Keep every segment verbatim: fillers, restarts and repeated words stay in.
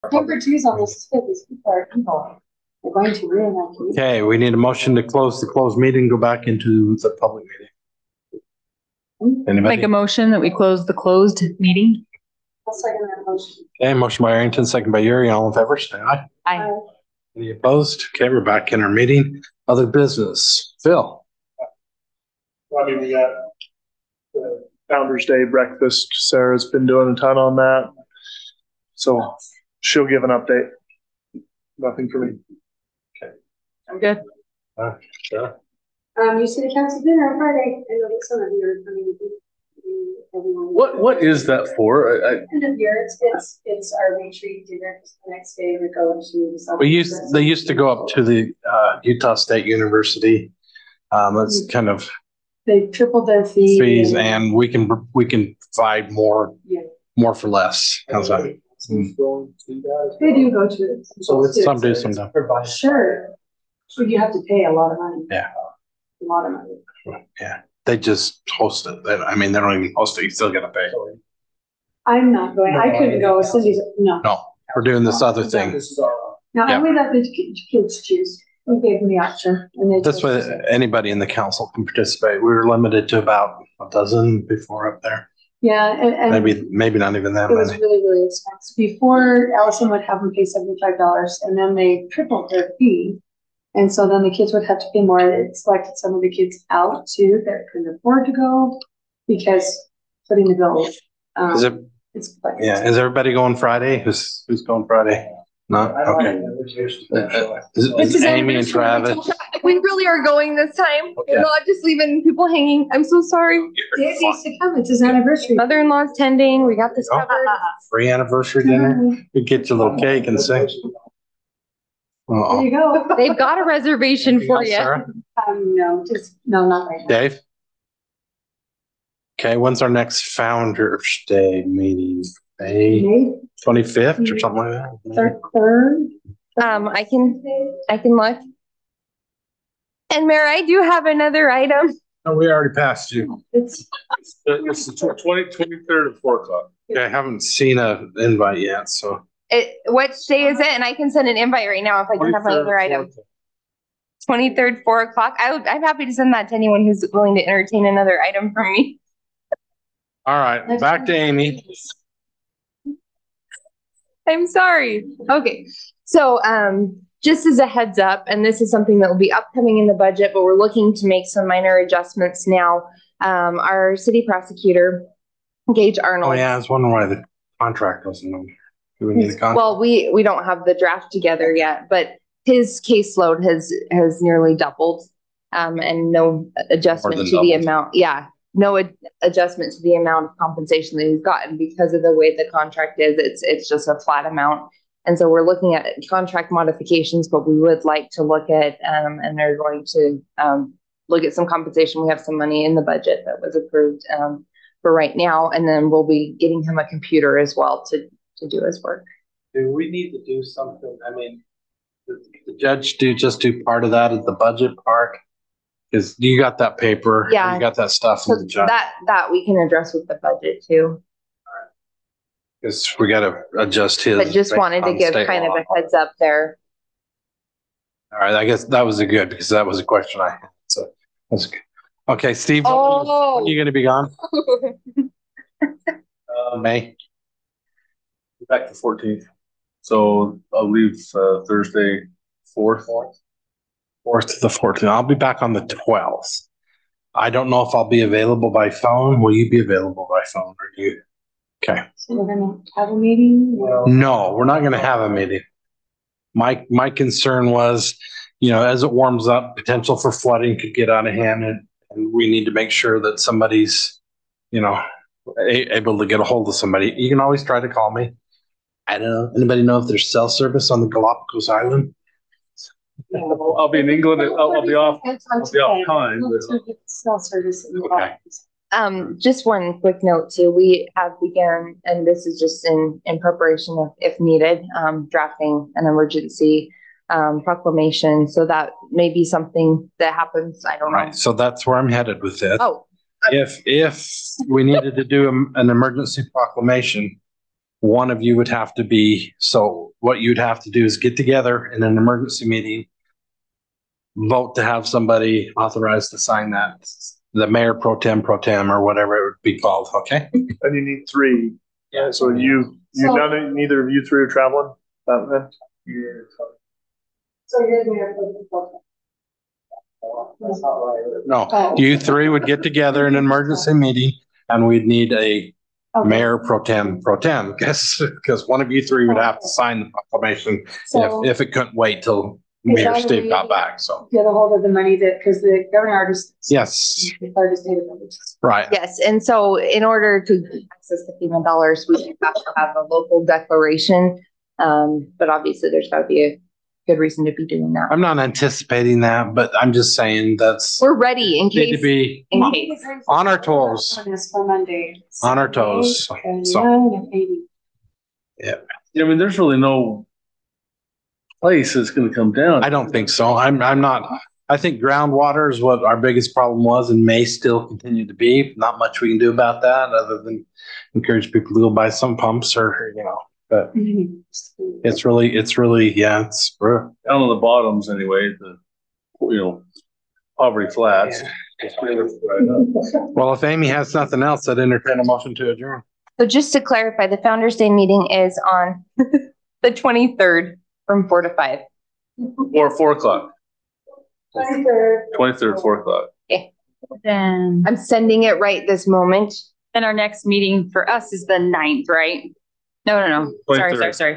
Number two is almost good. These people are evil. They're going to ruin our community. Okay, we need a motion to close the closed meeting, go back into the public meeting. Anybody? Make a motion that we close the closed meeting. I'll second that motion. Okay, motion by Arrington, second by Yuri, all in favor, say aye. Aye. Any opposed? Okay, we're back in our meeting. Other business. Phil? I mean, we got the Founder's Day breakfast. Sarah's been doing a ton on that. So she'll give an update. Nothing for me. I'm good. Uh, sure. Um, you city council dinner on Friday. I know that some of you are coming with you. Everyone. What, what is that for? I, I, End of year, it's, it's, it's our retreat dinner. The next day we go to the. We used, they used to go up to the uh, Utah State University. Um, it's kind of They tripled their fee. fees and we can, we can provide more, Yeah. more for less. How's that? They do go to it. So it's Some do, some don't. Sure. But you have to pay a lot of money. Yeah. A lot of money. Yeah, they just host it. They- I mean, they don't even host it. You still gotta pay. I'm not going. I couldn't go. Cindy's, no. No, we're doing this other thing. Now, Yeah. we let the ki- kids choose. We gave them the option. And they This chose. way, anybody in the council can participate. We were limited to about a dozen before up there. Yeah, and, and. Maybe, maybe not even that It was many. really, really expensive. Before, Allison would have them pay seventy-five dollars and then they tripled their fee. And so then the kids would have to pay more. It selected some of the kids out too that couldn't afford to go because putting the bill. um, Is it, It's quite. yeah, is everybody going Friday? Who's, who's going Friday? No, okay. Uh, uh, Is This is is Amy and anniversary. Travis? We really are going this time. Okay. We're not just leaving people hanging. I'm so sorry. Dave needs to come. It's his anniversary. Mother-in-law's tending. We got this Oh. covered. Free anniversary dinner? We get you a little cake and sing. There Uh-oh. you go. They've got a reservation for you. Sarah? Um, no, just, no, not right now. Dave? Okay, when's our next Founder's Day meeting? May May twenty-fifth or something like that? third, third. Um, I can, I can look. And Mayor, I do have another item. No, we already passed you. It's, it's the twenty, twenty-third at four o'clock. Okay, I haven't seen a invite yet, so. It, what day is it? And I can send an invite right now if I can have my other item. Twenty-third, four o'clock. I would, I'm happy to send that to anyone who's willing to entertain another item from me. All right, back to Amy. I'm sorry. Okay, so um, just as a heads up, and this is something that will be upcoming in the budget, but we're looking to make some minor adjustments now. Um, our city prosecutor, Gage Arnold. Oh, yeah, I was wondering why the contract wasn't on. Do we need a contract? Well, we, we don't have the draft together yet, but his caseload has, has nearly doubled. Um, and no adjustment More to than the doubled. amount, yeah, no ad- adjustment to the amount of compensation that he's gotten because of the way the contract is. It's, it's just a flat amount. And so we're looking at contract modifications, but we would like to look at, um, and they're going to, um, look at some compensation. We have some money in the budget that was approved, um, for right now. And then we'll be getting him a computer as well to, to do his work. Do we need to do something? I mean, the the judge do just do part of that at the budget part? Because you got that paper. Yeah. You got that stuff So from the judge. that, that we can address with the budget too, Because we gotta adjust his. but just wanted to on give state kind of law. a heads up there. All right, I guess that was a good, because that was a question I had, so that's good. Okay, Steve, when Oh. are you gonna be gone? Um, May? back to fourteenth. So I'll leave, uh, Thursday, fourth. Fourth to the fourteenth. I'll be back on the twelfth. I don't know if I'll be available by phone. Will you be available by phone or do you? Okay. so we're gonna have a meeting. No, we're not gonna have a meeting. My, my concern was, you know, as it warms up, potential for flooding could get out of hand and, and we need to make sure that somebody's, you know, a- able to get a hold of somebody. You can always try to call me. I don't know, anybody know if there's cell service on the Galapagos Island? I'll, I'll be in England. I'll, I'll be off. I'll be off time, but- Cell service. in the Okay. office. Um, just one quick note too, we have begun, and this is just in, in preparation of, if needed, um, drafting an emergency, um, proclamation. So that may be something that happens. I don't know. Right, so that's where I'm headed with this. Oh, If, if we needed to do a- an emergency proclamation, one of you would have to be, so what you'd have to do is get together in an emergency meeting, vote to have somebody authorized to sign that, the mayor pro tem pro tem or whatever it would be called, okay? And you need three. Yeah. So you, you So- none of, neither of you three are traveling that then? So you're the mayor pro tem pro tem. No, Oh. you three would get together in an emergency meeting and we'd need a Okay. mayor pro tem pro tem, because, because one of you three would have to sign the proclamation So if, if it couldn't wait till Is Mayor that Steve a- got back, so. get a hold of the money that, because the governor already. Yes. Already stated that. Right. Yes, and so in order to access the FEMA dollars, we have to have a local declaration. Um, but obviously there's gotta be a good reason to be doing that. I'm not anticipating that, but I'm just saying that's We're ready in need to case, be in case. on our toes. This for Monday. On our toes, And so. nine and eighty. Yeah, I mean, there's really no place that's gonna come down. I don't think so. I'm, I'm not, I think groundwater is what our biggest problem was and may still continue to be. Not much we can do about that other than encourage people to go buy some pumps or, you know, but it's really, it's really, yeah, it's, rough. Down on the bottoms anyway, the, you know, poverty flats. well, if Amy has nothing else, I'd entertain a motion to adjourn. So just to clarify, the Founder's Day meeting is on the twenty-third from four to five. Or four o'clock, Twenty-third. twenty-third, four o'clock. Then, I'm sending it right this moment. then our next meeting for us is the ninth, right? No, no, no. Sorry, sorry, twenty-third. sorry.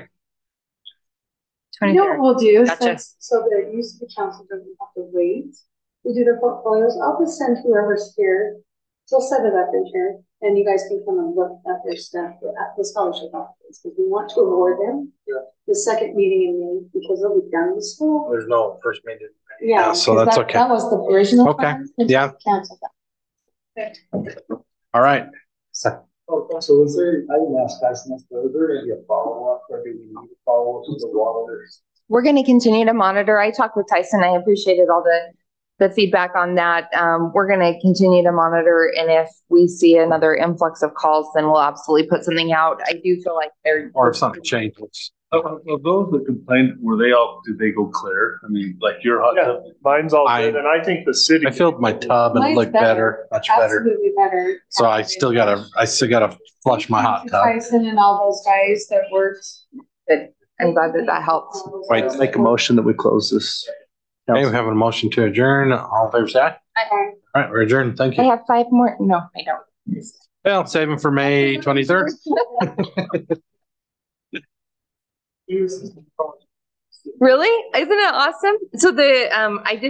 You know what Twenty-third. we'll do, Gotcha. since, so the use of the council doesn't have to wait. We do their portfolios, I'll just send whoever's here, we'll set it up in here, and you guys can come and look at their stuff, at the scholarship office, because we want to award them. The second meeting in May, because they'll be done with school. There's no first meeting. Yeah, Yeah, so 'cause that's that- okay. That was the original. Okay, plan, and yeah. Cancel that. All right. Oh, so is there, I didn't ask Tyson this, but is there gonna be a follow-up or do we need to follow up with the water? We're going to continue to monitor. I talked with Tyson. I appreciated all the, the feedback on that. Um, we're going to continue to monitor. And if we see another influx of calls, then we'll absolutely put something out. I do feel like they're. Or if something changes. Of, of those that complained, were they all, did they go clear? I mean, like your hot Yeah, tub? mine's all I- good, and I think the city. I filled my tub and it Mine's looked better. better, much better. Absolutely better. So I still gotta, I still gotta flush my hot tub. Tyson and all those guys that worked. Good. I'm glad that that helped. Right, Make a motion that we close this. Okay, we have a motion to adjourn. All in favor, say aye. Okay. All right, we're adjourned. Thank I you. have five more. No, I don't. Well, save them for May twenty-third. Really? Isn't it awesome? So the, um, I did